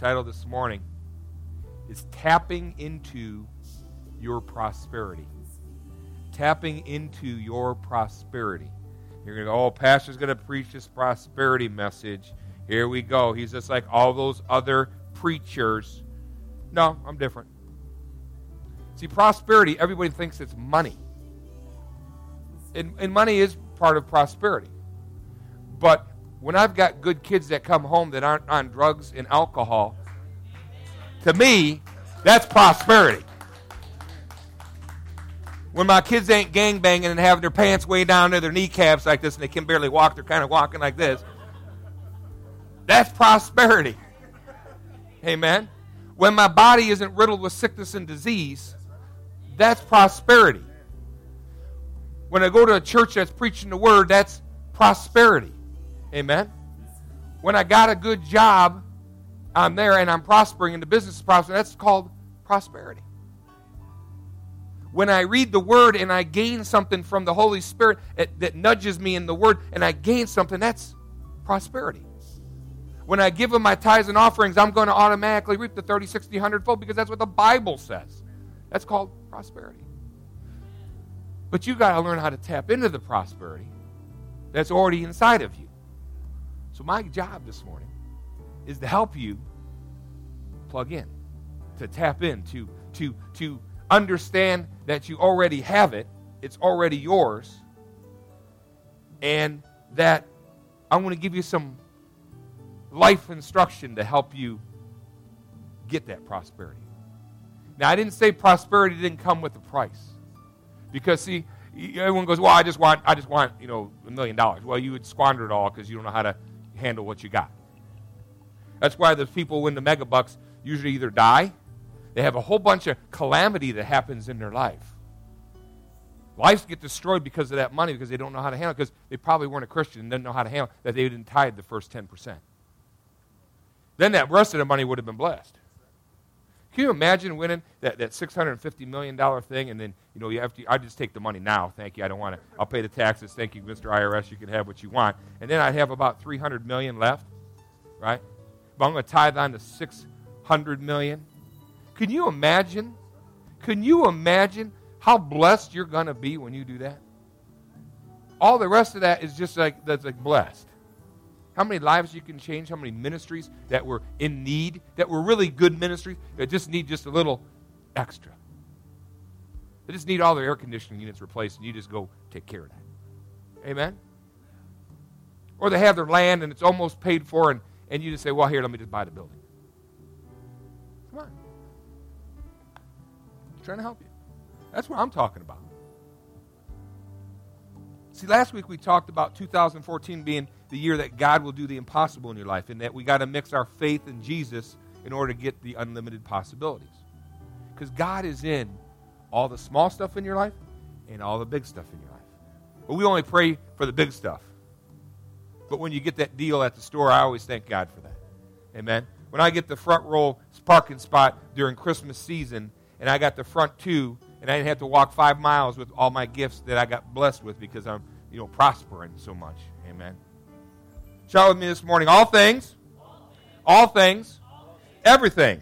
title this morning is Tapping into Your Prosperity. Tapping into your prosperity. You're going to go, oh, pastor's going to preach this prosperity message. Here we go. He's just like all those other preachers. No, I'm different. See, prosperity, everybody thinks it's money. And money is part of prosperity. But when I've got good kids that come home that aren't on drugs and alcohol, to me, that's prosperity. When my kids ain't gangbanging and have their pants way down to their kneecaps like this and they can barely walk, they're kind of walking like this. That's prosperity. Amen. When my body isn't riddled with sickness and disease, that's prosperity. When I go to a church that's preaching the word, that's prosperity. Amen. When I got a good job, I'm there and I'm prospering and the business is prospering, that's called prosperity. When I read the Word and I gain something from the Holy Spirit that nudges me in the Word and I gain something, that's prosperity. When I give Him my tithes and offerings, I'm going to automatically reap the 30, 60, 100-fold because that's what the Bible says. That's called prosperity. But you got to learn how to tap into the prosperity that's already inside of you. So my job this morning is to help you plug in, to tap in, to understand that you already have it, it's already yours, and that I'm going to give you some life instruction to help you get that prosperity. Now, I didn't say prosperity didn't come with a price. Because, see, everyone goes, well, I just want, $1 million. Well, you would squander it all because you don't know how to handle what you got. That's why the people who win the mega bucks usually either die, they have a whole bunch of calamity that happens in their life. Lives get destroyed because of that money because they don't know how to handle it because they probably weren't a Christian and didn't know how to handle it, that they didn't tithe the first 10%. Then that rest of the money would have been blessed. Can you imagine winning that $650 million thing and then, you have to, I just take the money now, thank you, I don't want to, I'll pay the taxes, thank you, Mr. IRS, you can have what you want. And then I'd have about $300 million left, right? But I'm going to tithe on to $600 million. Can you imagine how blessed you're going to be when you do that? All the rest of that is just that's blessed. How many lives you can change, how many ministries that were in need, that were really good ministries, that just need just a little extra. They just need all their air conditioning units replaced, and you just go take care of that. Amen? Or they have their land, and it's almost paid for, and you just say, well, here, let me just buy the building. Come on. I'm trying to help you. That's what I'm talking about. See, last week we talked about 2014 being the year that God will do the impossible in your life, and that we got to mix our faith in Jesus in order to get the unlimited possibilities. Because God is in all the small stuff in your life and all the big stuff in your life. But we only pray for the big stuff. But when you get that deal at the store, I always thank God for that. Amen? When I get the front row parking spot during Christmas season, and I got the front two, and I didn't have to walk 5 miles with all my gifts that I got blessed with because I'm, prospering so much. Amen? Shout with me this morning. All things, everything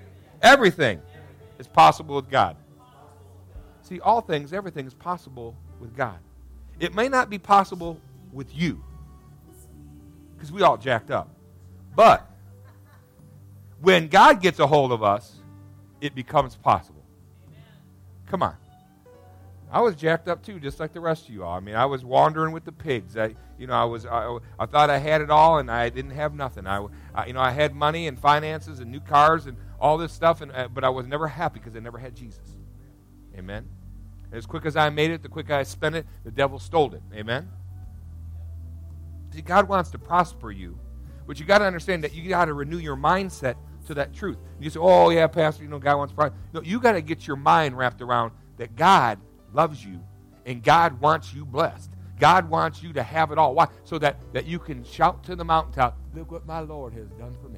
is possible with God. See, all things, everything is possible with God. It may not be possible with you, because we all jacked up. But when God gets a hold of us, it becomes possible. Come on. I was jacked up too, just like the rest of you all. I mean, I was wandering with the pigs. I thought I had it all, and I didn't have nothing. I had money and finances and new cars and all this stuff, but I was never happy because I never had Jesus. Amen. And as quick as I made it, the quicker I spent it, the devil stole it. Amen. See, God wants to prosper you, but you got to understand that you got to renew your mindset to that truth. You say, "Oh yeah, Pastor, God wants to prosper." No, you got to get your mind wrapped around that God loves you, and God wants you blessed. God wants you to have it all. Why? So that you can shout to the mountaintop, "Look what my Lord has done for me."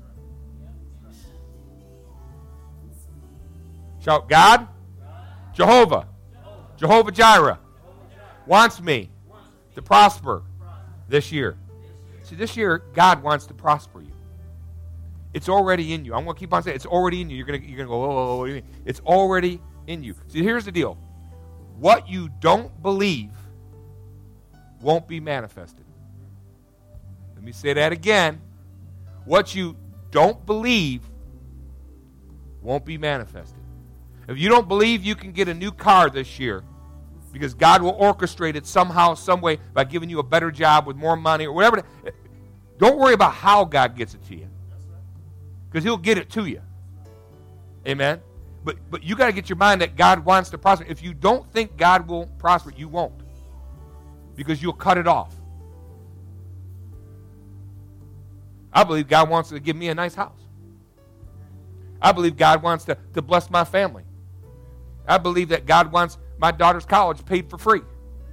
Shout, God, Jehovah Jireh, wants me to prosper this year. See, this year, God wants to prosper you. It's already in you. I'm going to keep on saying it's already in you. You're going to go, oh, what do you mean? It's already in you. See, here's the deal. What you don't believe won't be manifested. Let me say that again. What you don't believe won't be manifested. If you don't believe you can get a new car this year because God will orchestrate it somehow, some way by giving you a better job with more money or whatever, don't worry about how God gets it to you. Because he'll get it to you. Amen? But you got to get your mind that God wants to prosper. If you don't think God will prosper, you won't. Because you'll cut it off. I believe God wants to give me a nice house. I believe God wants to bless my family. I believe that God wants my daughter's college paid for free.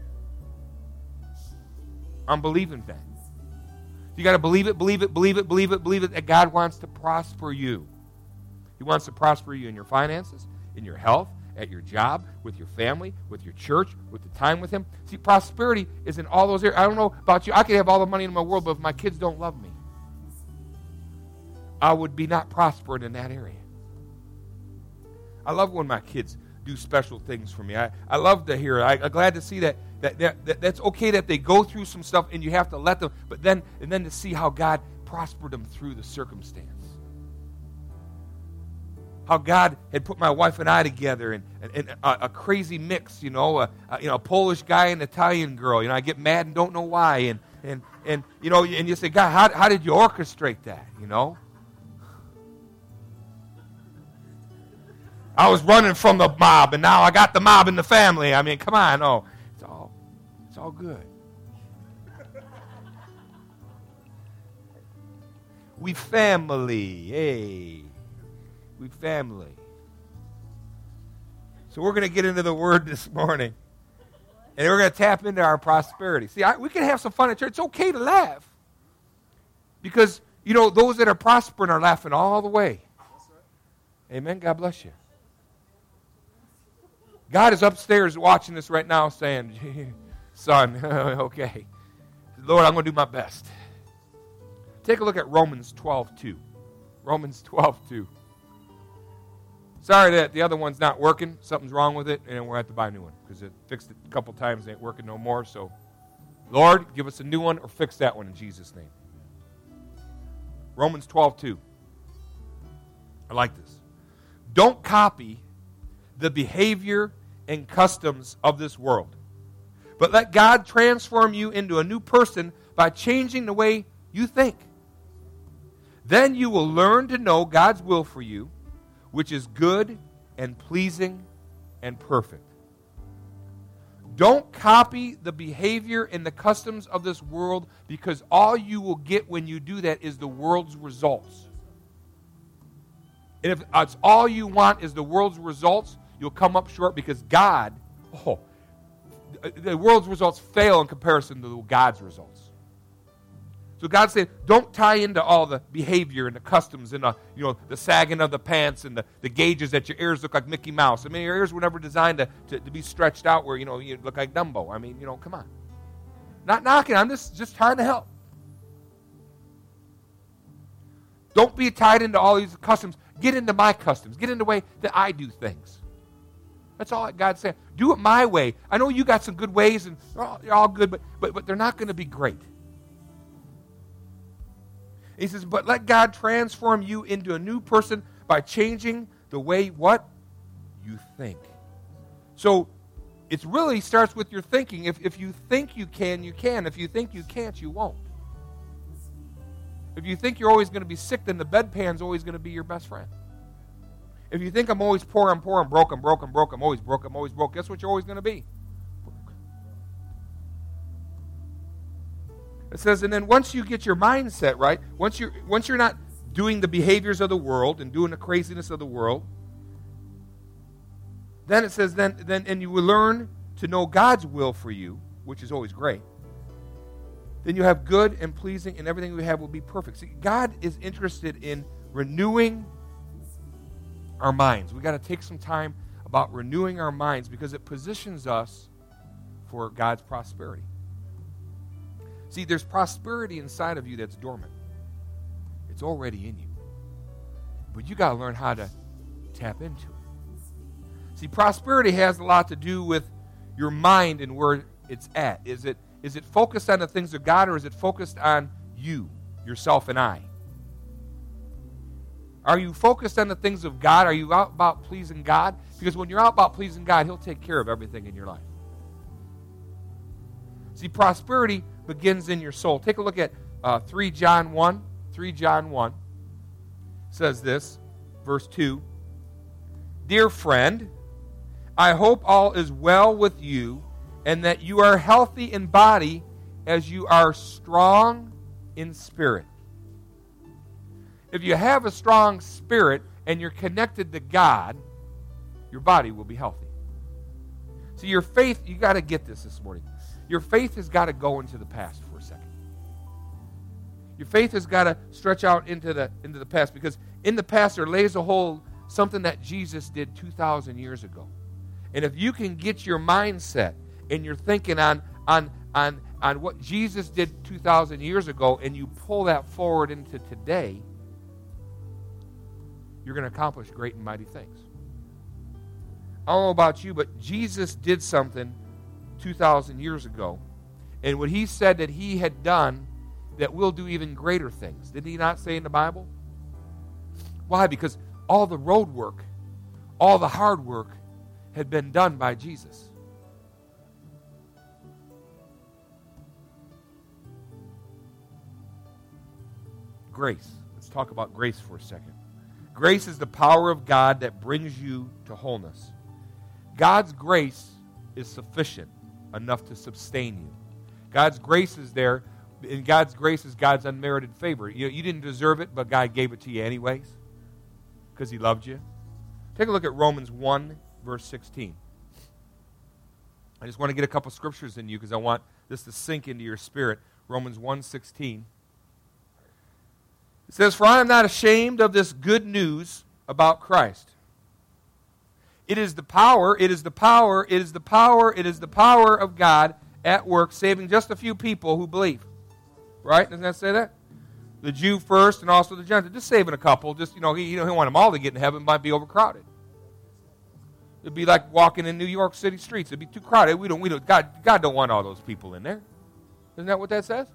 I'm believing that. You got to believe it that God wants to prosper you. He wants to prosper you in your finances, in your health, at your job, with your family, with your church, with the time with him. See, prosperity is in all those areas. I don't know about you. I could have all the money in my world, but if my kids don't love me, I would be not prospering in that area. I love when my kids do special things for me. I love to hear it. I'm glad to see that's okay that they go through some stuff and you have to let them, but then to see how God prospered them through the circumstance. How God had put my wife and I together and a crazy mix, a Polish guy and an Italian girl. I get mad and don't know why. And you say, God, how did you orchestrate that? I was running from the mob, and now I got the mob in the family. I mean, come on. Oh, it's all good. We family. Hey. We family. So we're going to get into the Word this morning. And we're going to tap into our prosperity. See, we can have some fun at church. It's okay to laugh. Because, those that are prospering are laughing all the way. Amen. God bless you. God is upstairs watching this right now saying, son, okay. Lord, I'm going to do my best. Take a look at Romans 12:2. Romans 12:2. Sorry that the other one's not working. Something's wrong with it, and we're going to have to buy a new one because it fixed it a couple times and ain't working no more. So, Lord, give us a new one or fix that one in Jesus' name. Romans 12:2. I like this. Don't copy the behavior and customs of this world, but let God transform you into a new person by changing the way you think. Then you will learn to know God's will for you, which is good and pleasing and perfect. Don't copy the behavior and the customs of this world, because all you will get when you do that is the world's results. And if it's all you want is the world's results, you'll come up short, because the world's results fail in comparison to God's results. So God said, don't tie into all the behavior and the customs and the sagging of the pants and the gauges that your ears look like Mickey Mouse. I mean, your ears were never designed to be stretched out where, you look like Dumbo. I mean, come on. Not knocking, I'm just trying to help. Don't be tied into all these customs. Get into my customs. Get into the way that I do things. That's all God's saying. Do it my way. I know you got some good ways, and they're all good, but they're not going to be great. He says, but let God transform you into a new person by changing the way what? You think. So it really starts with your thinking. If you think you can, you can. If you think you can't, you won't. If you think you're always going to be sick, then the bedpan's always going to be your best friend. If you think I'm always poor, I'm broke, I'm always broke, guess what you're always going to be? It says, and then once you get your mindset right, once you're not doing the behaviors of the world and doing the craziness of the world, then it says, then you will learn to know God's will for you, which is always great. Then you have good and pleasing, and everything we have will be perfect. See, God is interested in renewing our minds. We got to take some time about renewing our minds, because it positions us for God's prosperity. See, there's prosperity inside of you that's dormant. It's already in you. But you got to learn how to tap into it. See, prosperity has a lot to do with your mind and where it's at. Is it focused on the things of God, or is it focused on you, yourself, and I? Are you focused on the things of God? Are you out about pleasing God? Because when you're out about pleasing God, He'll take care of everything in your life. See, prosperity begins in your soul. Take a look at 3 John 1. 3 John 1 says this, verse 2. Dear friend, I hope all is well with you, and that you are healthy in body as you are strong in spirit. If you have a strong spirit and you're connected to God, your body will be healthy. See, your faith, you got to get this morning. Your faith has got to go into the past for a second. Your faith has got to stretch out into the past, because in the past there lays a whole something that Jesus did 2,000 years ago. And if you can get your mindset and you're thinking on what Jesus did 2,000 years ago, and you pull that forward into today, you're going to accomplish great and mighty things. I don't know about you, but Jesus did something 2,000 years ago, and what He said that He had done, that we'll do even greater things. Did He not say in the Bible? Why? Because all the road work, all the hard work had been done by Jesus. Grace. Let's talk about grace for a second. Grace is the power of God that brings you to wholeness. God's grace is sufficient enough to sustain you. God's grace is there, and God's grace is God's unmerited favor. You didn't deserve it, but God gave it to you anyways because He loved you. Take a look at Romans 1, verse 16. I just want to get a couple scriptures in you because I want this to sink into your spirit. Romans 1:16. It says, "For I am not ashamed of this good news about Christ. It is the power of God at work, saving just a few people who believe." Right? Doesn't that say that? The Jew first and also the Gentile. Just saving a couple. Just, he don't want them all to get in heaven. It might be overcrowded. It'd be like walking in New York City streets. It'd be too crowded. God don't want all those people in there. Isn't that what that says?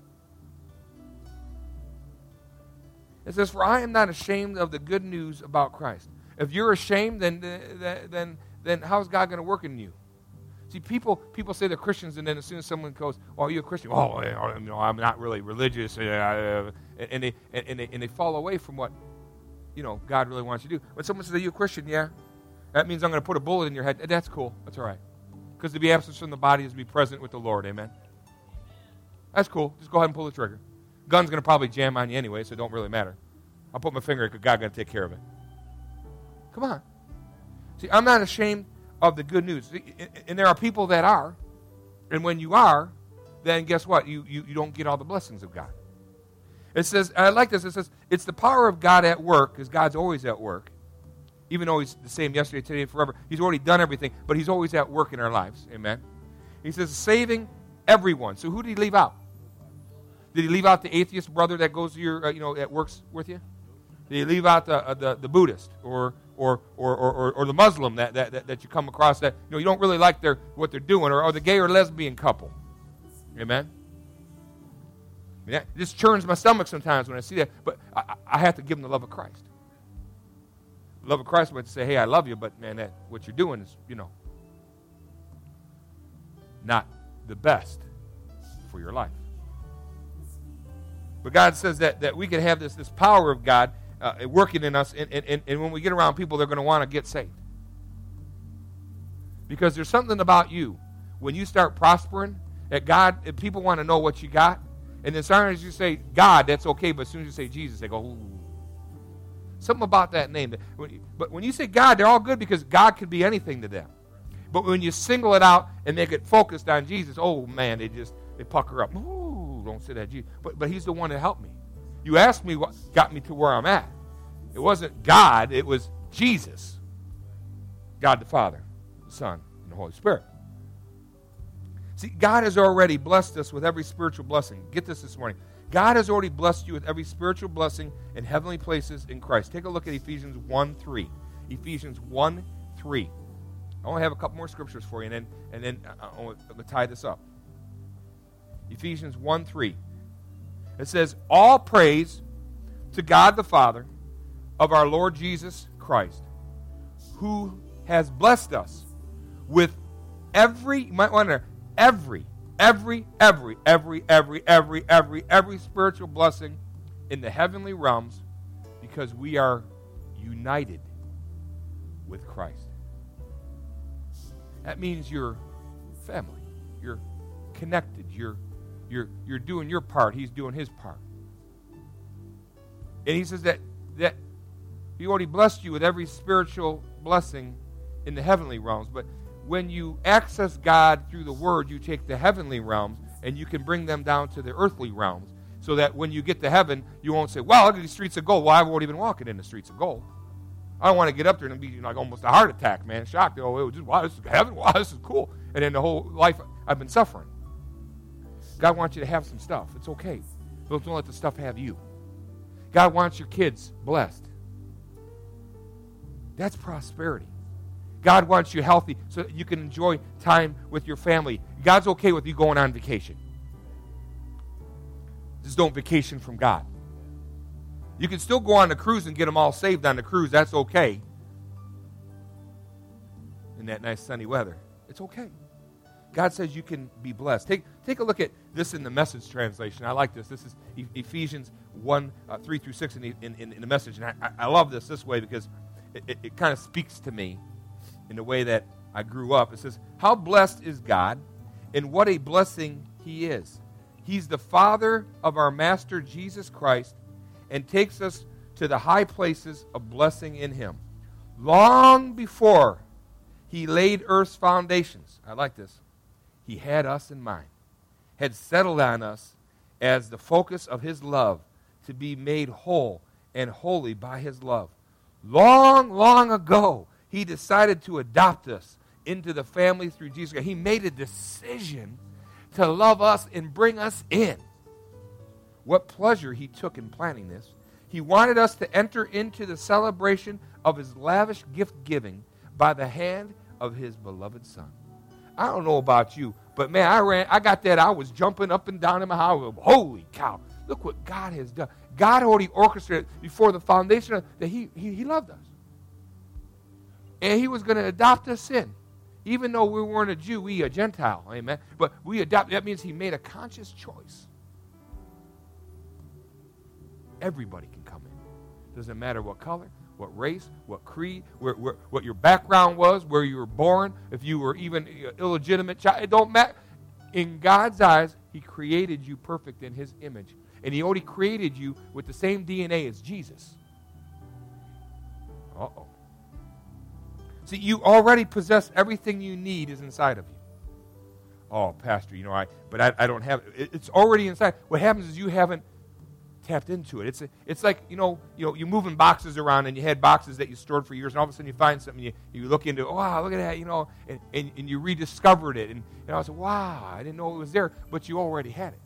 It says, "For I am not ashamed of the good news about Christ." If you're ashamed, then how's God going to work in you? See, people say they're Christians, and then as soon as someone goes, "Oh, you're a Christian?" "Oh, I'm not really religious," and they fall away from what God really wants you to do. When someone says, "Are you a Christian?" "Yeah." "That means I'm going to put a bullet in your head." "That's cool. That's all right." Because to be absent from the body is to be present with the Lord. Amen. That's cool. Just go ahead and pull the trigger. Gun's going to probably jam on you anyway, so it don't really matter. I'll put my finger in because God's going to take care of it. Come on. See, I'm not ashamed of the good news. And there are people that are. And when you are, then guess what? You don't get all the blessings of God. It says, I like this, it says, it's the power of God at work, because God's always at work. Even though He's the same yesterday, today, and forever. He's already done everything, but He's always at work in our lives. Amen. He says, saving everyone. So who did He leave out? Did He leave out the atheist brother that goes to your, that works with you? Did He leave out the Buddhist or the Muslim that you come across that you don't really like what they're doing, or the gay or lesbian couple? Amen. I mean, it just churns my stomach sometimes when I see that, but I have to give them the love of Christ. The love of Christ would say, "Hey, I love you, but man, what you're doing is not the best for your life." But God says that we can have this power of God working in us, and when we get around people, they're going to want to get saved. Because there's something about you, when you start prospering, that God, people want to know what you got, and as soon as you say God, that's okay, but as soon as you say Jesus, they go, "Ooh." Something about that name. But when you say God, they're all good because God could be anything to them. But when you single it out and make it focused on Jesus, oh man, they pucker up. Ooh, don't say that, Jesus. But He's the one that helped me. You asked me what got me to where I'm at. It wasn't God, it was Jesus. God the Father, the Son, and the Holy Spirit. See, God has already blessed us with every spiritual blessing. Get this morning. God has already blessed you with every spiritual blessing in heavenly places in Christ. Take a look at Ephesians 1:3. Ephesians 1:3. I only have a couple more scriptures for you, and then I'm going to tie this up. Ephesians 1:3. It says, all praise to God the Father of our Lord Jesus Christ, who has blessed us with every spiritual blessing in the heavenly realms, because we are united with Christ. That means you're family. You're connected. You're doing your part. He's doing his part. And he says that he already blessed you with every spiritual blessing in the heavenly realms. But when you access God through the Word, you take the heavenly realms and you can bring them down to the earthly realms, so that when you get to heaven, you won't say, well, look at these streets of gold. Well, I've already been walking in the streets of gold. I don't want to get up there and be like almost a heart attack, man. Shocked. Oh, it was just, wow, this is heaven. Wow, this is cool. And then the whole life I've been suffering. God wants you to have some stuff. It's okay. But don't let the stuff have you. God wants your kids blessed. That's prosperity. God wants you healthy so that you can enjoy time with your family. God's okay with you going on vacation. Just don't vacation from God. You can still go on the cruise and get them all saved on the cruise. That's okay. In that nice sunny weather. It's okay. God says you can be blessed. Take a look at this in the Message translation. I like this. This is Ephesians 1:3-6 in the Message. And I love this way because it kind of speaks to me in the way that I grew up. It says, how blessed is God, and what a blessing he is. He's the Father of our Master Jesus Christ, and takes us to the high places of blessing in him. Long before he laid earth's foundations, I like this, he had us in mind, had settled on us as the focus of his love, to be made whole and holy by his love. Long, long ago, he decided to adopt us into the family through Jesus Christ. He made a decision to love us and bring us in. What pleasure he took in planning this. He wanted us to enter into the celebration of his lavish gift-giving by the hand of his beloved Son. I don't know about you, but man, I got that. I was jumping up and down in my house. Holy cow. Look what God has done. God already orchestrated before the foundation that he loved us. And he was going to adopt us in. Even though we weren't a Jew, we a Gentile. Amen. But we adopt, that means he made a conscious choice. Everybody can come in. Doesn't matter what color, what race, what creed, what your background was, where you were born, if you were even an illegitimate child. It don't matter. In God's eyes, he created you perfect in his image. And he already created you with the same DNA as Jesus. Uh-oh. See, you already possess everything you need is inside of you. Oh, Pastor, I don't have it. It's already inside. What happens is you haven't tapped into it. It's like, you're moving boxes around and you had boxes that you stored for years, and all of a sudden you find something, you look into, oh, wow, look at that, and you rediscovered it. And I was like, wow, I didn't know it was there, but you already had it.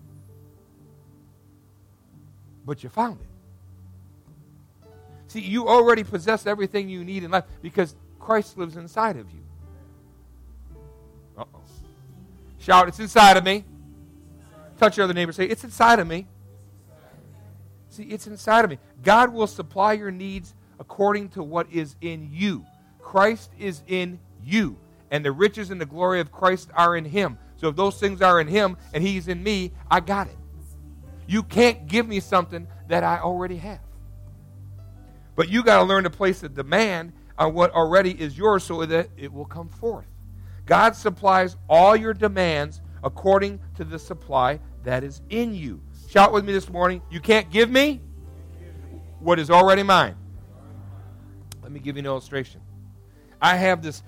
But you found it. See, you already possess everything you need in life because Christ lives inside of you. Uh-oh. Shout, it's inside of me. Touch your other neighbor, say, it's inside of me. See, it's inside of me. God will supply your needs according to what is in you. Christ is in you, and the riches and the glory of Christ are in him. So if those things are in him and he's in me, I got it. You can't give me something that I already have. But you got to learn to place a demand on what already is yours so that it will come forth. God supplies all your demands according to the supply that is in you. Shout with me this morning, you can't give me what is already mine. Let me give you an illustration. I have this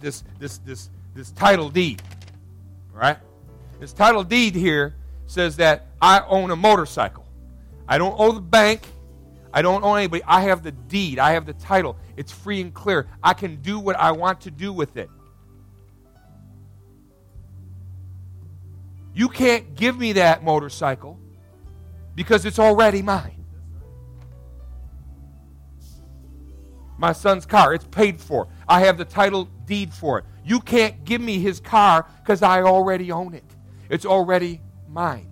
title deed, right? This title deed here says that I own a motorcycle. I don't owe the bank. I don't owe anybody. I have the deed. I have the title. It's free and clear. I can do what I want to do with it. You can't give me that motorcycle. because it's already mine. My son's car, it's paid for. I have the title deed for it. You can't give me his car because I already own it. It's already mine.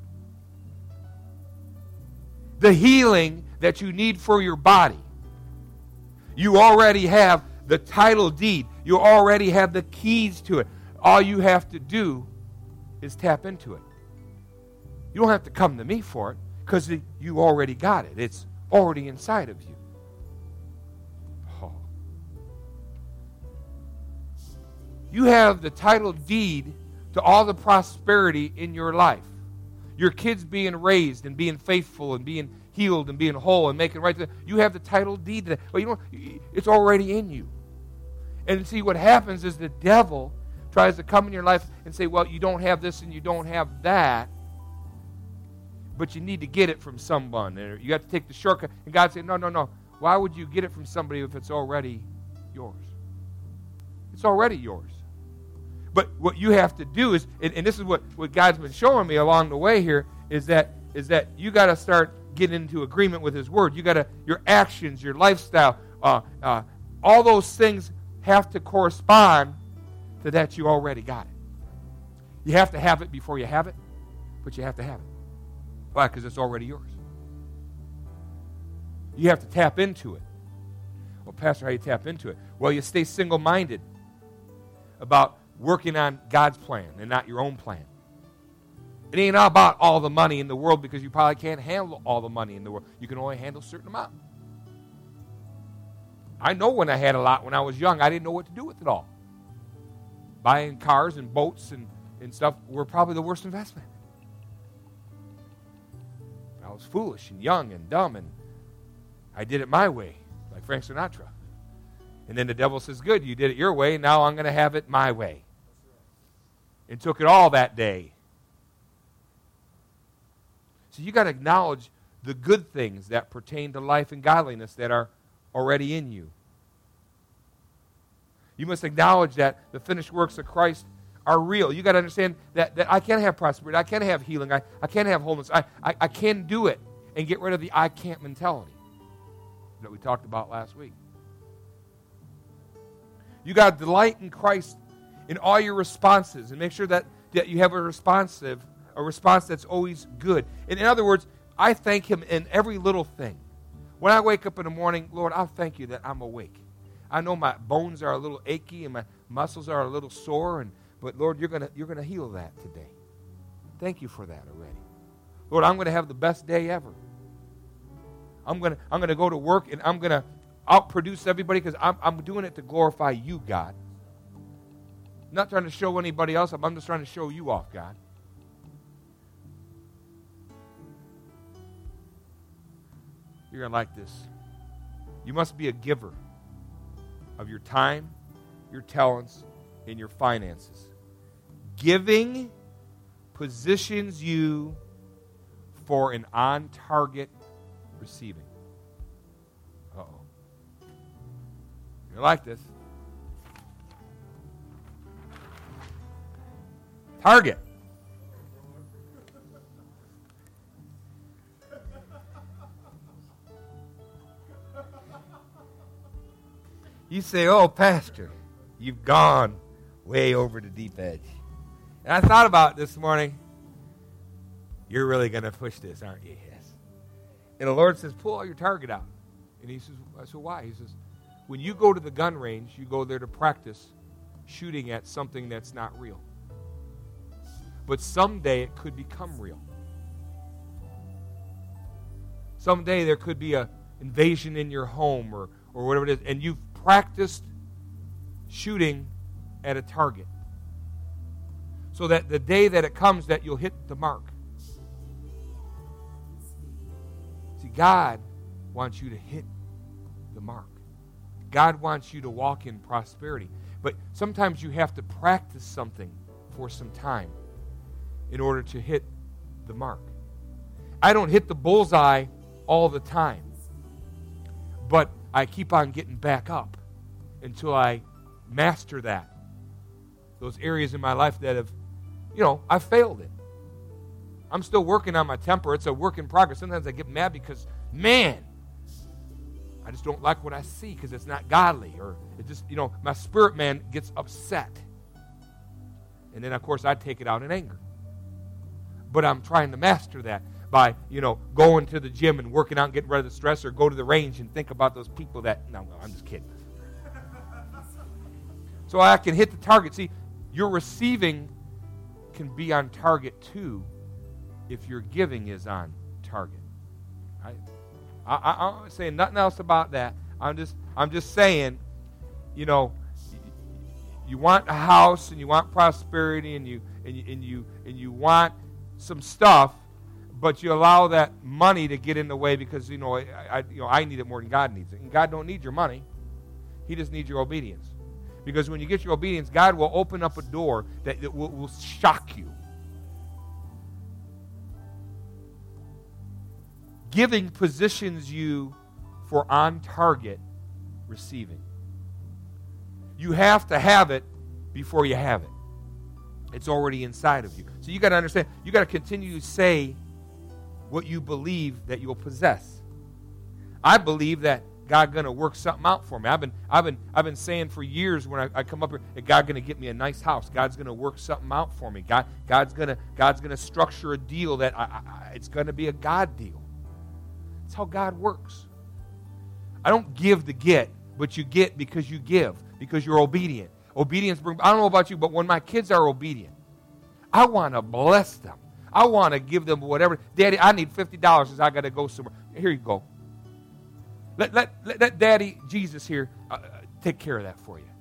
The healing that you need for your body, you already have the title deed. You already have the keys to it. All you have to do is tap into it. You don't have to come to me for it because you already got it. It's already inside of you. Oh. You have the title deed to all the prosperity in your life. Your kids being raised and being faithful and being healed and being whole and making right. You have the title deed to that. Well, you know, it's already in you. And see, what happens is the devil tries to come in your life and say, well, you don't have this and you don't have that, but you need to get it from someone. And you have to take the shortcut. And God said, no. Why would you get it from somebody if it's already yours? It's already yours. But what you have to do is, and this is what God's been showing me along the way here, is that you got to start getting into agreement with His Word. You got to, your actions, your lifestyle, all those things have to correspond to that you already got it. You have to have it before you have it, but you have to have it. Why? Because it's already yours. You have to tap into it. Well, Pastor, how do you tap into it? Well, you stay single-minded about working on God's plan and not your own plan. It ain't about all the money in the world because you probably can't handle all the money in the world. You can only handle a certain amount. I know when I had a lot when I was young, I didn't know what to do with it all. Buying cars and boats and stuff were probably the worst investment. I was foolish and young and dumb, and I did it my way, like Frank Sinatra. And then the devil says, good, you did it your way, now I'm going to have it my way. And took it all that day. So you got to acknowledge the good things that pertain to life and godliness that are already in you. You must acknowledge that the finished works of Christ are real. You got to understand that I can have prosperity, I can have healing, I can have wholeness, I can do it, and get rid of the I can't mentality that we talked about last week. You got to delight in Christ in all your responses and make sure that you have a response that's always good. And in other words, I thank Him in every little thing. When I wake up in the morning, Lord, I'll thank You that I'm awake. I know my bones are a little achy and my muscles are a little sore, but Lord, You're gonna heal that today. Thank You for that already. Lord, I'm going to have the best day ever. I'm gonna go to work and I'm gonna outproduce everybody because I'm doing it to glorify You, God. I'm not trying to show anybody else. I'm just trying to show You off, God. You're going to like this. You must be a giver of your time, your talents, and your finances. Giving positions you for an on-target receiving. Uh-oh. You're going to like this. Target. You say, oh, Pastor, you've gone way over the deep edge. And I thought about it this morning. You're really going to push this, aren't you? Yes. And the Lord says, pull all your target out. And He says, I said, why? He says, when you go to the gun range, you go there to practice shooting at something that's not real. But someday it could become real. Someday there could be an invasion in your home or whatever it is, and you've practiced shooting at a target so that the day that it comes that you'll hit the mark. See, God wants you to hit the mark. God wants you to walk in prosperity. But sometimes you have to practice something for some time in order to hit the mark. I don't hit the bullseye all the time, but I keep on getting back up until I master that. Those areas in my life that have, I failed in. I'm still working on my temper. It's a work in progress. Sometimes I get mad because, man, I just don't like what I see because it's not godly. Or it just, my spirit man gets upset. And then, of course, I take it out in anger. But I'm trying to master that by, going to the gym and working out and getting rid of the stress, or go to the range and think about those people that, no, I'm just kidding. So I can hit the target. See, your receiving can be on target too if your giving is on target. I'm saying nothing else about that. I'm just saying, you want a house and you want prosperity and you want some stuff, but you allow that money to get in the way because I need it more than God needs it. And God don't need your money. He just needs your obedience. Because when you get your obedience, God will open up a door that will shock you. Giving positions you for on-target receiving. You have to have it before you have it. It's already inside of you. So you got to understand, you got to continue to say what you believe that you'll possess. I believe that God's going to work something out for me. I've been saying for years when I come up here that God's going to get me a nice house. God's going to work something out for me. God's going to structure a deal that it's going to be a God deal. That's how God works. I don't give to get, but you get because you give, because you're obedient. Obedience brings, I don't know about you, but when my kids are obedient, I want to bless them. I want to give them whatever. Daddy, I need $50 because I got to go somewhere. Here you go. Let Daddy, Jesus here, take care of that for you.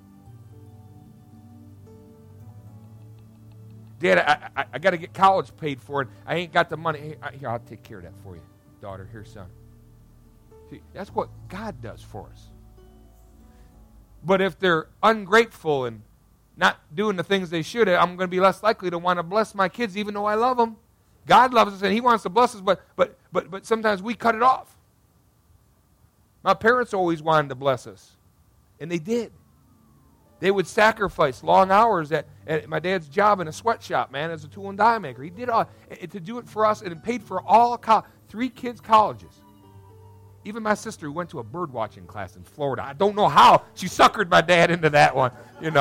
Dad, I got to get college paid for it. I ain't got the money. Here, I'll take care of that for you. Daughter, here, son. See, that's what God does for us. But if they're ungrateful and not doing the things they should, I'm going to be less likely to want to bless my kids, even though I love them. God loves us and He wants to bless us, but sometimes we cut it off. My parents always wanted to bless us, and they did. They would sacrifice long hours at my dad's job in a sweatshop, man, as a tool and die maker. He did all to do it for us, and it paid for all 3 kids' colleges. Even my sister who went to a bird watching class in Florida, I don't know how she suckered my dad into that one,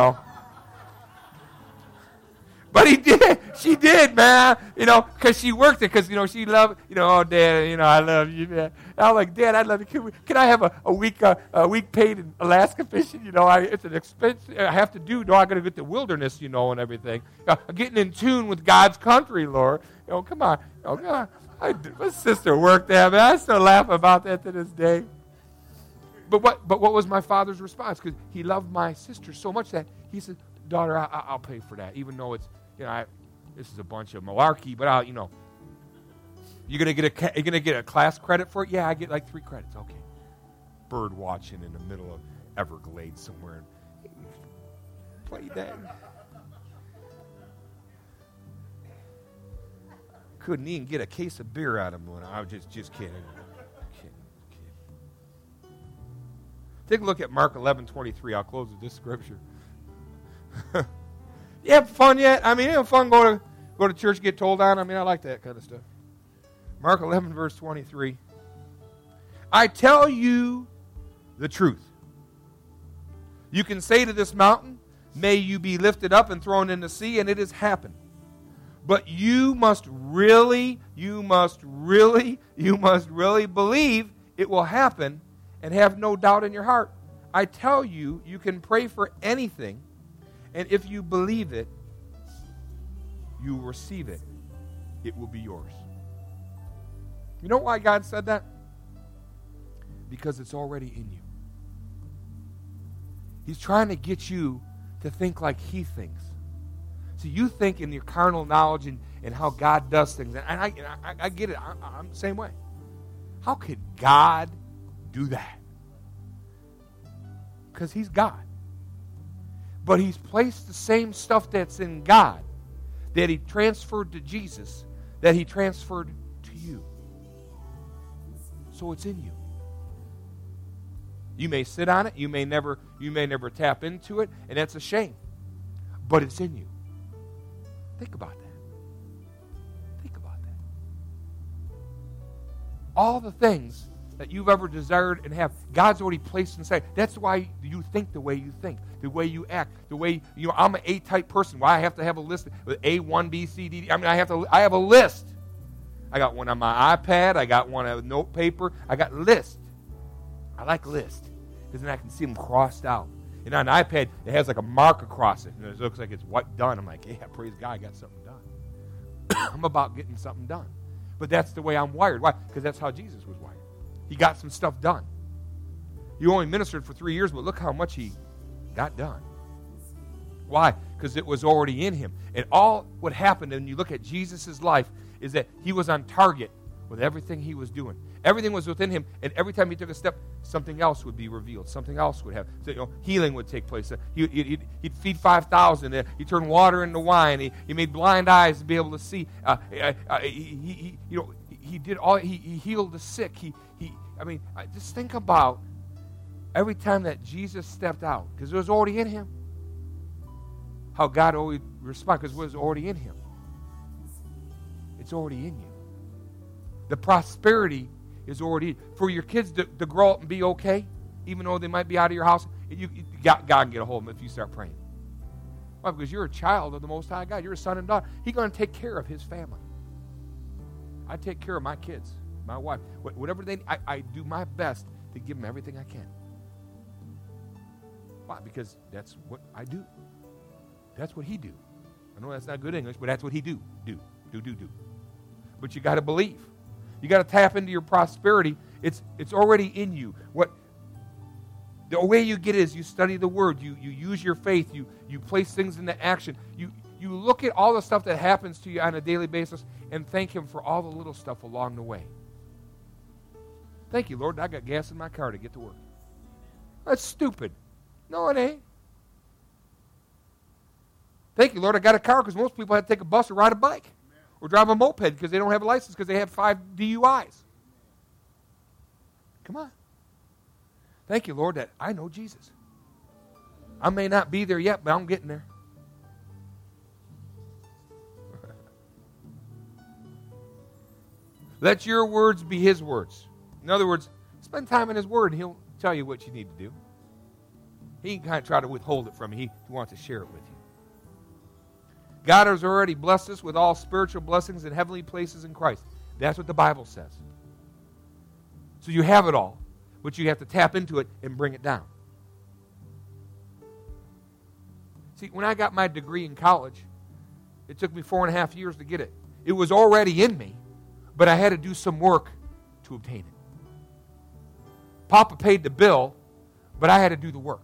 But he did. She did, man. Because she worked it. Because, she loved, oh, Dad, I love you, man. And I'm like, Dad, I love you. Can I have a week paid in Alaska fishing? It's an expense I have to do. I got to get the wilderness, and everything. Getting in tune with God's country, Lord. Come on. Come on. My sister worked that, man. I still laugh about that to this day. But what was my father's response? Because he loved my sister so much that he said, daughter, I'll pay for that, even though it's, this is a bunch of malarkey, but you're gonna get a class credit for it? Yeah, I get like 3 credits. Okay. Bird watching in the middle of Everglades somewhere. Play that. Couldn't even get a case of beer out of him when I was just kidding. Take a look at Mark 11:23. I'll close with this scripture. You have fun yet? I mean, you have fun go to church and get told on? I mean, I like that kind of stuff. Mark 11, verse 23. I tell you the truth. You can say to this mountain, may you be lifted up and thrown in the sea, and it has happened. But you must really believe it will happen and have no doubt in your heart. I tell you, you can pray for anything, and if you believe it, you will receive it. It will be yours. You know why God said that? Because it's already in you. He's trying to get you to think like He thinks. So you think in your carnal knowledge and how God does things. And I get it. I'm the same way. How could God do that? Because He's God. But He's placed the same stuff that's in God that He transferred to Jesus, that He transferred to you. So it's in you. You may sit on it, you may never tap into it, and that's a shame. But it's in you. Think about that. Think about that. all the things that you've ever desired and have, God's already placed inside. That's why you think the way you think, the way you act, the way, I'm an A-type person. Why I have to have a list with A, 1, B, C, D, D. I have a list. I got one on my iPad. I got one on note paper. I got lists. I like lists because then I can see them crossed out. And on an iPad, it has like a mark across it. And it looks like it's done. I'm like, yeah, praise God, I got something done. I'm about getting something done. But that's the way I'm wired. Why? Because that's how Jesus was wired. He got some stuff done. He only ministered for 3 years, but look how much he got done. Why? Because it was already in him. And all what happened, when you look at Jesus' life, is that he was on target with everything he was doing. Everything was within him, and every time he took a step, something else would be revealed. Something else would happen. So, healing would take place. He'd feed 5,000. He turned water into wine. He made blind eyes to be able to see. He did all. He healed the sick. Just think about every time that Jesus stepped out, because it was already in him. How God always responded, because it was already in him. It's already in you. The prosperity is already for your kids to grow up and be okay, even though they might be out of your house. God can get a hold of them if you start praying. Why? Because you're a child of the Most High God. You're a son and daughter. He's going to take care of his family. I take care of my kids, my wife, whatever they need. I do my best to give them everything I can. Why? Because that's what I do. That's what he do. I know that's not good English, but that's what he do. Do. But you got to believe. You got to tap into your prosperity. It's already in you. The way you get it is you study the Word. You use your faith. You place things into action. You look at all the stuff that happens to you on a daily basis and thank him for all the little stuff along the way. Thank you, Lord. I got gas in my car to get to work. That's stupid. No, it ain't. Thank you, Lord. I got a car because most people have to take a bus or ride a bike or drive a moped because they don't have a license because they have 5 DUIs. Come on. Thank you, Lord, that I know Jesus. I may not be there yet, but I'm getting there. Let your words be his words. In other words, spend time in his word and he'll tell you what you need to do. He can kind of try to withhold it from you. He wants to share it with you. God has already blessed us with all spiritual blessings in heavenly places in Christ. That's what the Bible says. So you have it all, but you have to tap into it and bring it down. See, when I got my degree in college, it took me 4.5 years to get it. It was already in me, but I had to do some work to obtain it. Papa paid the bill, but I had to do the work.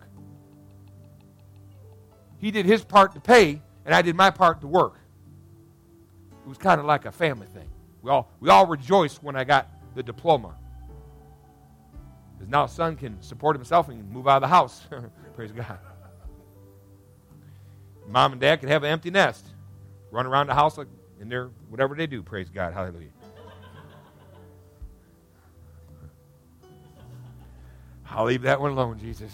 He did his part to pay, and I did my part to work. It was kind of like a family thing. We all rejoiced when I got the diploma. Because now son can support himself and move out of the house. Praise God. Mom and dad can have an empty nest. Run around the house like in their whatever they do. Praise God. Hallelujah. I'll leave that one alone, Jesus.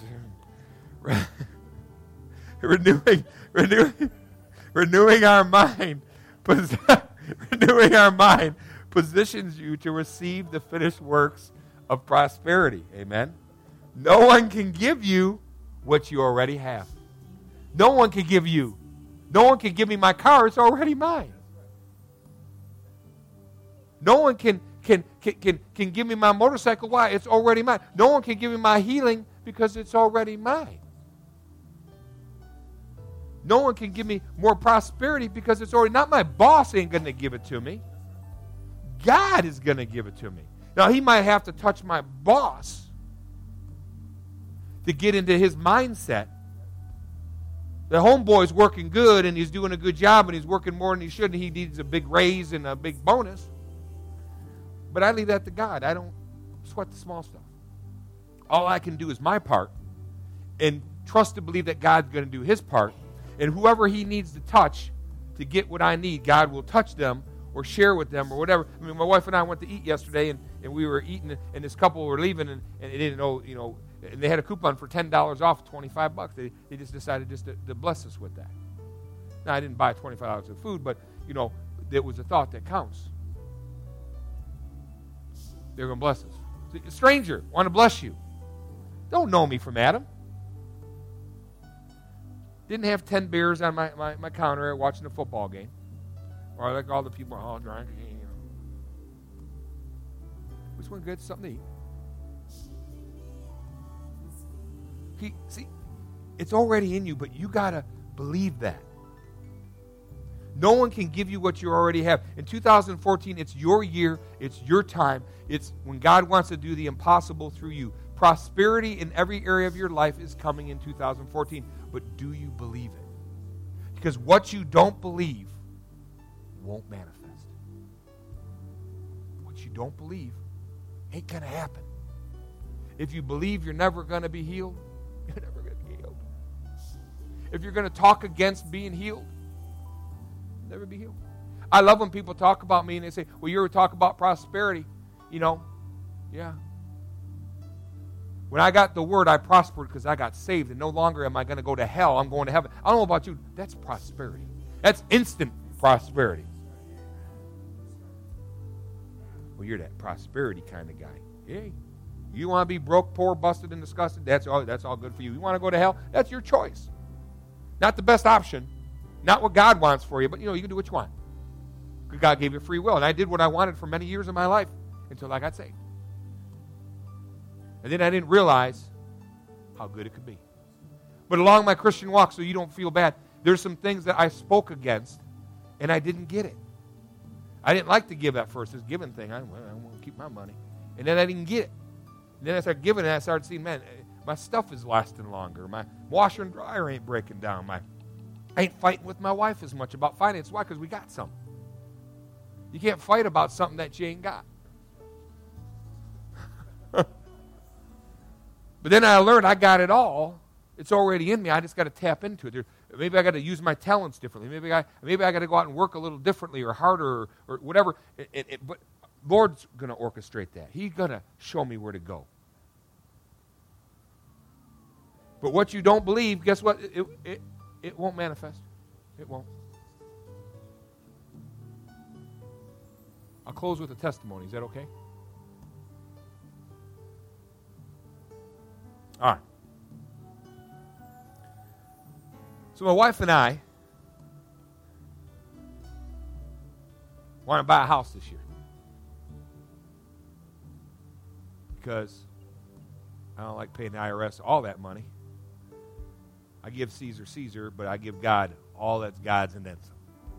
Renewing our mind. Renewing our mind positions you to receive the finished works of prosperity. Amen. No one can give you what you already have. No one can give me my car. It's already mine. No one can give me my motorcycle. Why? It's already mine. No one can give me my healing because it's already mine. No one can give me more prosperity because it's already, not my boss ain't going to give it to me. God is going to give it to me. Now, he might have to touch my boss to get into his mindset. The homeboy's working good and he's doing a good job and he's working more than he should and he needs a big raise and a big bonus. But I leave that to God. I don't sweat the small stuff. All I can do is my part and trust to believe that God's going to do his part. And whoever he needs to touch to get what I need, God will touch them or share with them or whatever. I mean, my wife and I went to eat yesterday, and we were eating, and this couple were leaving, and they didn't know, and they had a coupon for $10 off, $25. They just decided to bless us with that. Now, I didn't buy $25 of food, but, it was a thought that counts. they're going to bless us. A stranger want to bless you. Don't know me from Adam. Didn't have 10 beers on my counter watching a football game. Or like all the people are all drunk. Which one good? Something to eat. See, it's already in you, but you got to believe that. No one can give you what you already have. In 2014, it's your year. It's your time. It's when God wants to do the impossible through you. Prosperity in every area of your life is coming in 2014. But do you believe it? Because what you don't believe won't manifest. What you don't believe ain't going to happen. If you believe you're never going to be healed, you're never going to be healed. If you're going to talk against being healed, never be healed. I love when people talk about me and they say, well, you're talking about prosperity. Yeah. When I got the word, I prospered because I got saved, and no longer am I going to go to hell. I'm going to heaven. I don't know about you. That's prosperity. That's instant prosperity. Well, you're that prosperity kind of guy. Hey, you want to be broke, poor, busted, and disgusted? That's all good for you. You want to go to hell? That's your choice. Not the best option. Not what God wants for you, but you can do what you want. Because God gave you free will. And I did what I wanted for many years of my life until I got saved. And then I didn't realize how good it could be. But along my Christian walk, so you don't feel bad, there's some things that I spoke against, and I didn't get it. I didn't like to give at first, this giving thing. I want to keep my money. And then I didn't get it. And then I started giving, and I started seeing, man, my stuff is lasting longer. My washer and dryer ain't breaking down. I ain't fighting with my wife as much about finance. Why? Because we got something. You can't fight about something that you ain't got. But then I learned I got it all. It's already in me. I just got to tap into it. Maybe I got to use my talents differently. Maybe I got to go out and work a little differently or harder or whatever. But Lord's going to orchestrate that. He's going to show me where to go. But what you don't believe, guess what? It won't manifest. It won't. I'll close with a testimony. Is that okay? All right. So my wife and I want to buy a house this year. Because I don't like paying the IRS all that money. I give Caesar Caesar, but I give God all that's God's and then some.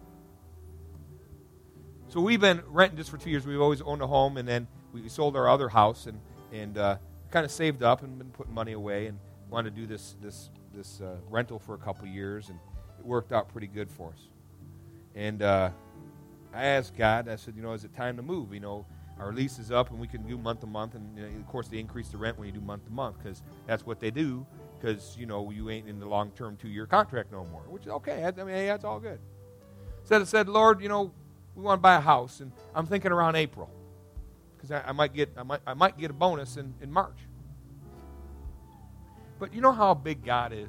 So we've been renting just for 2 years. We've always owned a home, and then we sold our other house and kind of saved up and been putting money away and wanted to do this rental for a couple years, and it worked out pretty good for us. And I asked God, I said, is it time to move? Our lease is up, and we can do month to month, and of course they increase the rent when you do month to month because that's what they do. Because you ain't in the long-term 2-year contract no more, which is okay. Hey, that's all good. So I said, Lord, we want to buy a house, and I'm thinking around April. Because I might get a bonus in March. But you know how big God is.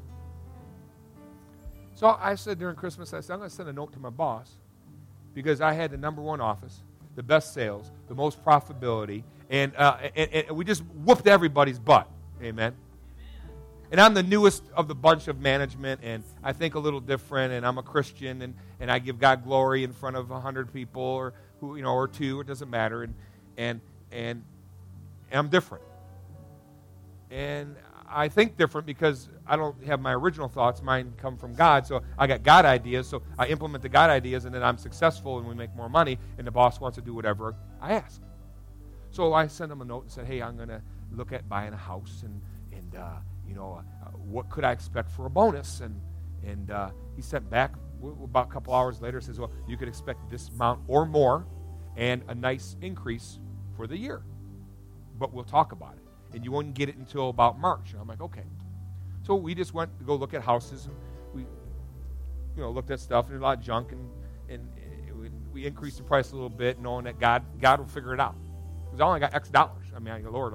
So I said during Christmas, I said, I'm going to send a note to my boss because I had the number one office, the best sales, the most profitability, and we just whooped everybody's butt. Amen. And I'm the newest of the bunch of management, and I think a little different, and I'm a Christian, and I give God glory in front of 100 people or or two, it doesn't matter, and I'm different. And I think different because I don't have my original thoughts. Mine come from God, so I got God ideas, so I implement the God ideas, and then I'm successful, and we make more money, and the boss wants to do whatever I ask. So I sent him a note and said, hey, I'm going to look at buying a house, and what could I expect for a bonus? And he sent back about a couple hours later, says, well, you could expect this amount or more and a nice increase for the year. But we'll talk about it. And you won't get it until about March. And I'm like, okay. So we just went to go look at houses, and we looked at stuff, and a lot of junk, and we increased the price a little bit, knowing that God will figure it out. Because I only got X dollars. Lord,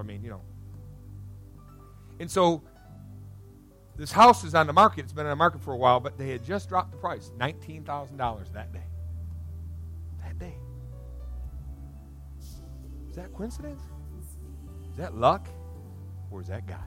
And so this house is on the market. It's been on the market for a while, but they had just dropped the price, $19,000 that day. That day. Is that coincidence? Is that luck? Or is that God?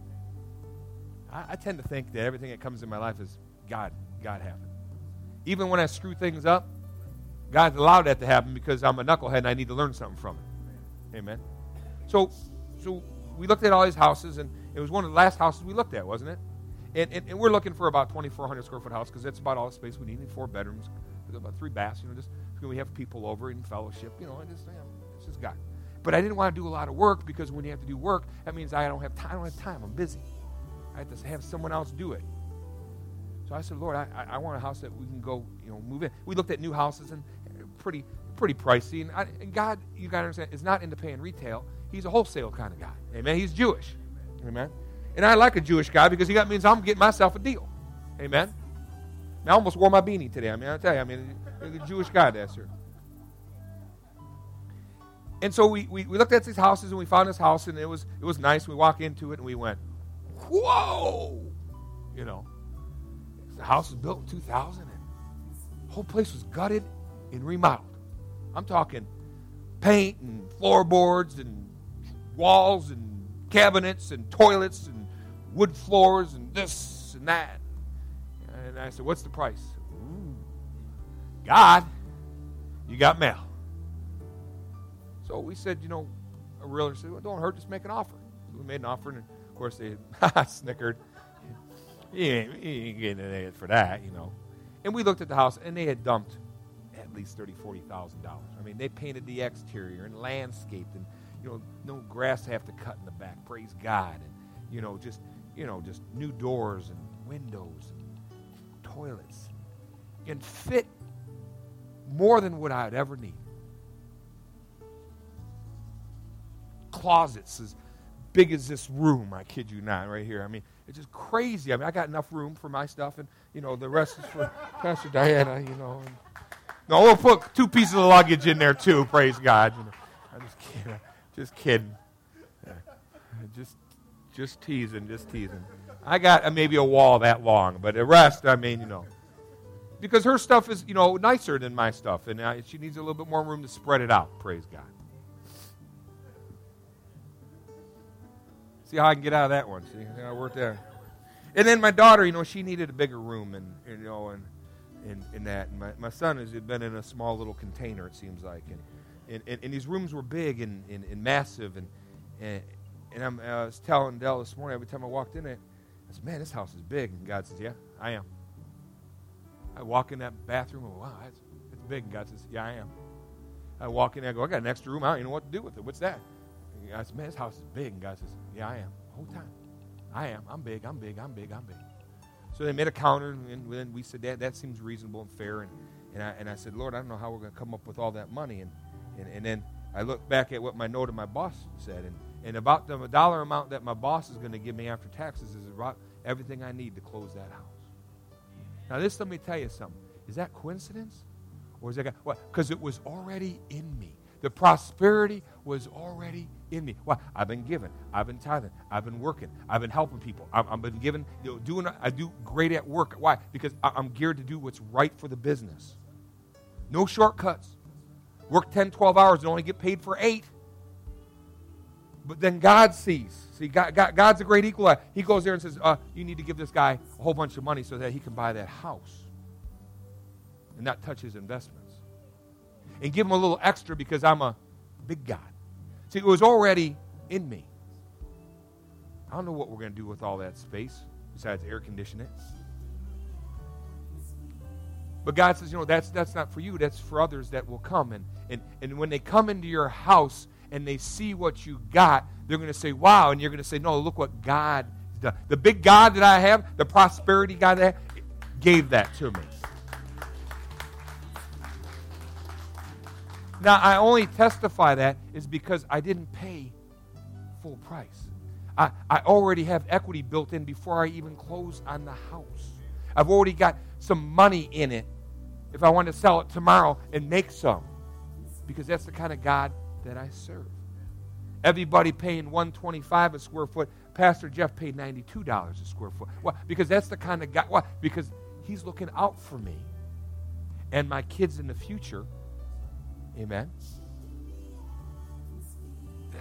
I tend to think that everything that comes in my life is God happened. Even when I screw things up, God's allowed that to happen because I'm a knucklehead and I need to learn something from it. Amen. So we looked at all these houses, and it was one of the last houses we looked at, wasn't it? And we're looking for about 2,400 square foot house because that's about all the space we need. We need 4 bedrooms, about 3 baths. Just we have people over in fellowship. It's just God. But I didn't want to do a lot of work because when you have to do work, that means I don't have time. I'm busy. I have to have someone else do it. So I said, Lord, I want a house that we can go, move in. We looked at new houses and pretty pricey. And God, you got to understand, is not into paying retail. He's a wholesale kind of guy. Amen. He's Jewish. Amen. And I like a Jewish guy because that means I'm getting myself a deal. Amen. I almost wore my beanie today. I tell you, a Jewish guy, that's sir. And so we looked at these houses and we found this house and it was nice. We walked into it and we went, whoa! The house was built in 2000 and the whole place was gutted and remodeled. I'm talking paint and floorboards and walls and cabinets and toilets and wood floors and this and that. And I said, what's the price? Ooh, God, you got mail. So we said, a realtor said, well, don't hurt, just make an offer. So we made an offer, and of course they snickered. You ain't getting anything for that, And we looked at the house, and they had dumped at least $30,000, $40,000. They painted the exterior and landscaped, and no grass to have to cut in the back. Praise God, and just new doors and windows and toilets, and fit more than what I'd ever need. Closets as big as this room, I kid you not, right here. It's just crazy. I got enough room for my stuff, and the rest is for Pastor Diana. No, we'll put 2 pieces of luggage in there too. Praise God. I'm just kidding. Just teasing. I got maybe a wall that long, but the rest, because her stuff is nicer than my stuff, and she needs a little bit more room to spread it out. Praise God. See how I can get out of that one. See, I worked there. And then my daughter, she needed a bigger room, and that. And my son had been in a small little container, it seems like, and these rooms were big and massive, and I was telling Dell this morning, every time I walked in it, I said, man, this house is big. And God says, yeah, I am. I walk in that bathroom, and wow, it's big. And God says, yeah, I am. I walk in there, I go, I got an extra room. I don't even know what to do with it. What's that? I said, man, this house is big. And God says, yeah, I am. The whole time. I am. I'm big. So they made a counter, and then we said, that seems reasonable and fair. And I said, Lord, I don't know how we're going to come up with all that money. And then I looked back at what my note of my boss said, and about the dollar amount that my boss is going to give me after taxes is about everything I need to close that house. Now, let me tell you something. Is that coincidence? Or is that God? What? Because it was already in me. The prosperity was already in me. Why? I've been giving. I've been tithing. I've been working. I've been helping people. I've been giving, I do great at work. Why? Because I'm geared to do what's right for the business. No shortcuts. Work 10, 12 hours and only get paid for 8. But then God sees. See, God's a great equalizer. He goes there and says, you need to give this guy a whole bunch of money so that he can buy that house and not touch his investments. And give him a little extra because I'm a big God. See, it was already in me. I don't know what we're going to do with all that space besides air condition it. But God says, that's not for you. That's for others that will come. And when they come into your house and they see what you got, they're going to say, wow. And you're going to say, no, look what God has done. The big God that I have, the prosperity God that I have, gave that to me. Now, I only testify that is because I didn't pay full price. I already have equity built in before I even close on the house. I've already got some money in it if I want to sell it tomorrow and make some, because that's the kind of God that I serve. Everybody paying $125 a square foot. Pastor Jeff paid $92 a square foot. Why? Because that's the kind of God. Why? Because he's looking out for me and my kids in the future. Amen.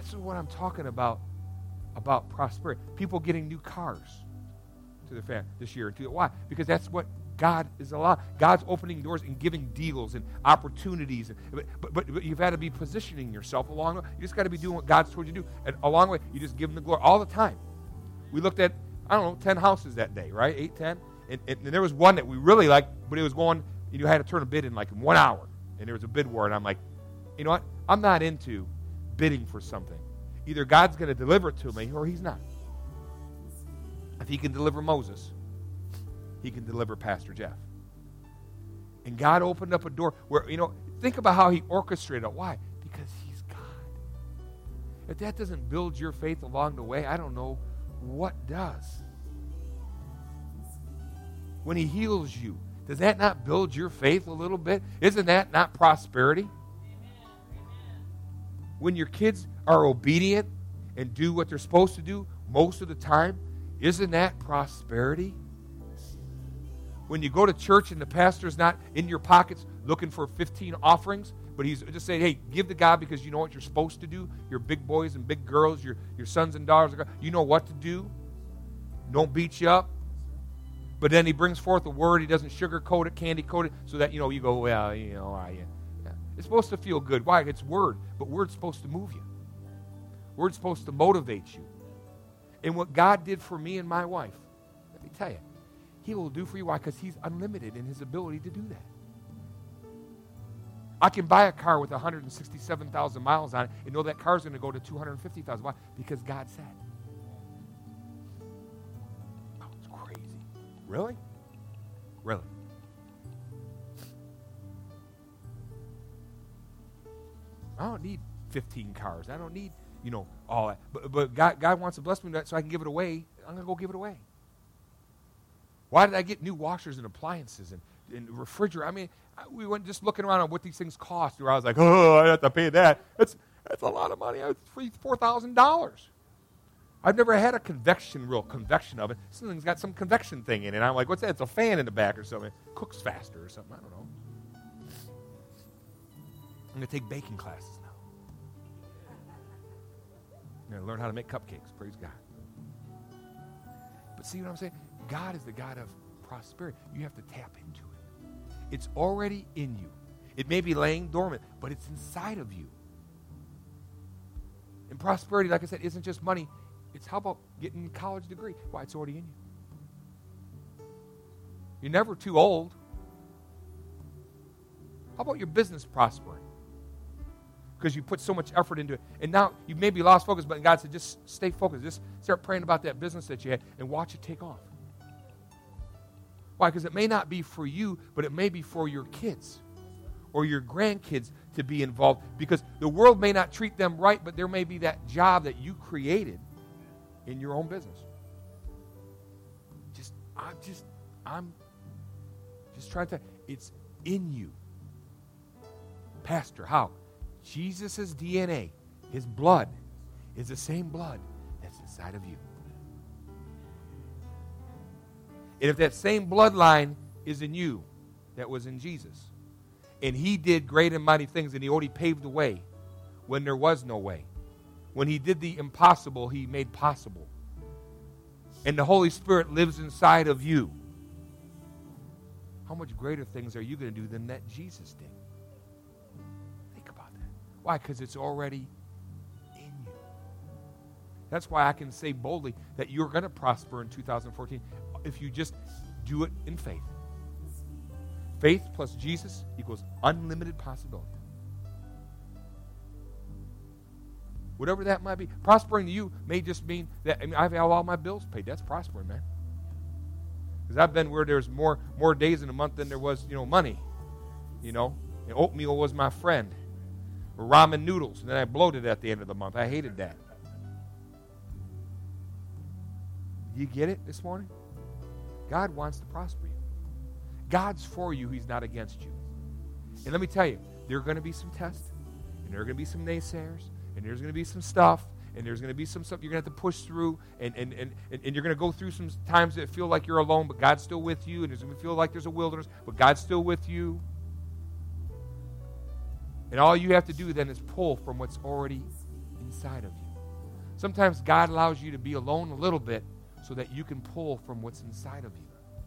That's what I'm talking about prosperity. People getting new cars to their family this year. Why? Because that's what God is allowing. God's opening doors and giving deals and opportunities. But you've got to be positioning yourself along the way. You just got to be doing what God's told you to do. And along the way, you just give Him the glory all the time. We looked at, 10 houses that day, right? 8, 10. And there was one that we really liked, but it was going, you had to turn a bid in like 1 hour. And there was a bid war, and I'm like, you know what? I'm not into bidding for something. Either God's going to deliver it to me or He's not. If He can deliver Moses, He can deliver Pastor Jeff. And God opened up a door where, think about how He orchestrated it. Why? Because He's God. If that doesn't build your faith along the way, I don't know what does. When He heals you, does that not build your faith a little bit? Isn't that not prosperity? When your kids are obedient and do what they're supposed to do most of the time, isn't that prosperity? When you go to church and the pastor's not in your pockets looking for 15 offerings, but he's just saying, hey, give to God because you know what you're supposed to do. Your big boys and big girls, your sons and daughters, you know what to do. Don't beat you up. But then he brings forth a word. He doesn't sugarcoat it, candy coat it, so that, you go, well, It's supposed to feel good. Why? It's word. But word's supposed to move you. Word's supposed to motivate you. And what God did for me and my wife, let me tell you, He will do for you. Why? Because He's unlimited in His ability to do that. I can buy a car with 167,000 miles on it and know that car's going to go to 250,000. Why? Because God said. Oh, it's crazy. Really? Really? I don't need 15 cars. I don't need, all that. But God wants to bless me with that so I can give it away. I'm going to go give it away. Why did I get new washers and appliances and refrigerator? We went just looking around on what these things cost. Where I was like, oh, I have to pay that. That's a lot of money. It's $4,000. I've never had a convection oven. This thing's got some convection thing in it. I'm like, what's that? It's a fan in the back or something. It cooks faster or something. I don't know. I'm going to take baking classes now. I'm going to learn how to make cupcakes. Praise God. But see what I'm saying? God is the God of prosperity. You have to tap into it. It's already in you. It may be laying dormant, but it's inside of you. And prosperity, like I said, isn't just money. It's how about getting a college degree? Why, it's already in you. You're never too old. How about your business prospering? Because you put so much effort into it. And now you maybe lost focus, but God said, just stay focused. Just start praying about that business that you had and watch it take off. Why? Because it may not be for you, but it may be for your kids or your grandkids to be involved. Because the world may not treat them right, but there may be that job that you created in your own business. I'm just trying to, it's in you. Pastor, how? Jesus' DNA, His blood, is the same blood that's inside of you. And if that same bloodline is in you that was in Jesus, and He did great and mighty things, and He already paved the way when there was no way. When He did the impossible, He made possible. And the Holy Spirit lives inside of you. How much greater things are you going to do than that Jesus did? Think about that. Why? Because it's already in you. That's why I can say boldly that you're going to prosper in 2014 if you just do it in faith. Faith plus Jesus equals unlimited possibility. Whatever that might be. Prospering to you may just mean that I have all my bills paid. That's prospering, man. Because I've been where there's more days in a month than there was, money. And oatmeal was my friend. Or ramen noodles. And then I bloated at the end of the month. I hated that. Do you get it this morning? God wants to prosper you. God's for you. He's not against you. And let me tell you, there are going to be some tests. And there are going to be some naysayers. And there's going to be some stuff. And there's going to be some stuff you're going to have to push through. And you're going to go through some times that feel like you're alone, but God's still with you. And there's going to feel like there's a wilderness, but God's still with you. And all you have to do then is pull from what's already in inside of you. Sometimes God allows you to be alone a little bit so that you can pull from what's inside of you.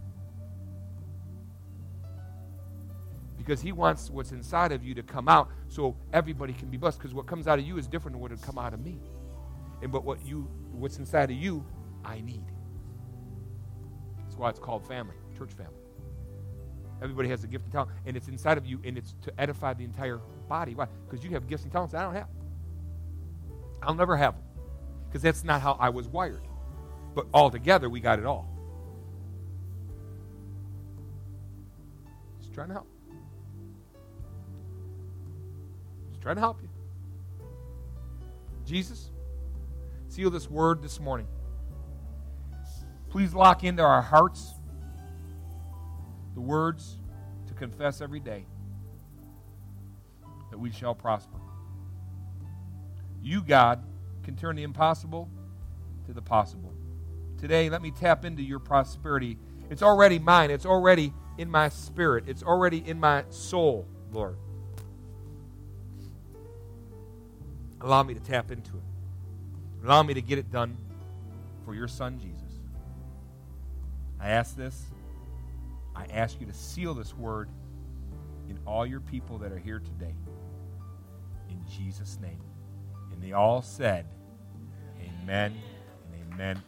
Because he wants what's inside of you to come out so everybody can be blessed. Because what comes out of you is different than what would come out of me. But what's inside of you, I need. That's why it's called family, church family. Everybody has a gift and talent, and it's inside of you, and it's to edify the entire body. Why? Because you have gifts and talents I don't have. I'll never have them, because that's not how I was wired. But all together, we got it all. Just trying to help. Just trying to help you. Jesus, seal this word this morning. Please lock into our hearts the words to confess every day that we shall prosper. You, God, can turn the impossible to the possible. Today, let me tap into your prosperity. It's already mine. It's already in my spirit. It's already in my soul, Lord. Allow me to tap into it. Allow me to get it done for your Son, Jesus. I ask this. I ask you to seal this word in all your people that are here today. In Jesus' name. And they all said, amen and amen.